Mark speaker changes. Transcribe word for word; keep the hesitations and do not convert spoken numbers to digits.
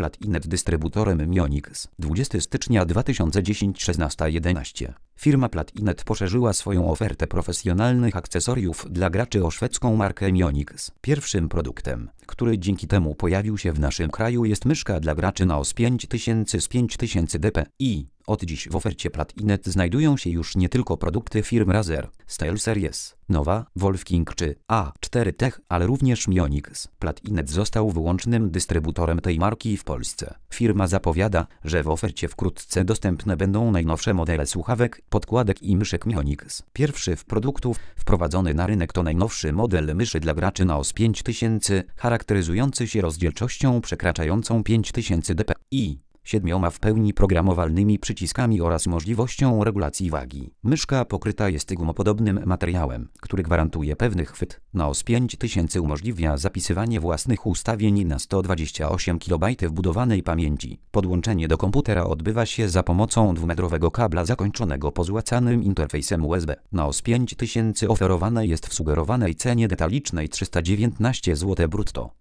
Speaker 1: Platinet dystrybutorem Mionix. dwudziestego stycznia dwa tysiące dziesiątego szesnaście jedenaście. Firma Platinet poszerzyła swoją ofertę profesjonalnych akcesoriów dla graczy o szwedzką markę Mionix. Pierwszym produktem, który dzięki temu pojawił się w naszym kraju, jest myszka dla graczy na O S pięć tysięcy z pięć tysięcy D P I. Od dziś w ofercie Platinet znajdują się już nie tylko produkty firm Razer, SteelSeries, Nova, Wolfking czy A cztery Tech, ale również Mionix. Platinet został wyłącznym dystrybutorem tej marki w Polsce. Firma zapowiada, że w ofercie wkrótce dostępne będą najnowsze modele słuchawek, podkładek i myszek Mionix. Pierwszy w produktów wprowadzony na rynek to najnowszy model myszy dla graczy na O S pięć tysięcy, charakteryzujący się rozdzielczością przekraczającą pięć tysięcy D P I. Siedmioma w pełni programowalnymi przyciskami oraz możliwością regulacji wagi. Myszka pokryta jest gumopodobnym materiałem, który gwarantuje pewny chwyt. Na O S pięć tysięcy umożliwia zapisywanie własnych ustawień na sto dwadzieścia osiem kilobajtów wbudowanej pamięci. Podłączenie do komputera odbywa się za pomocą dwumetrowego kabla zakończonego pozłacanym interfejsem U S B. Na O S pięć tysięcy oferowane jest w sugerowanej cenie detalicznej trzysta dziewiętnaście złotych brutto.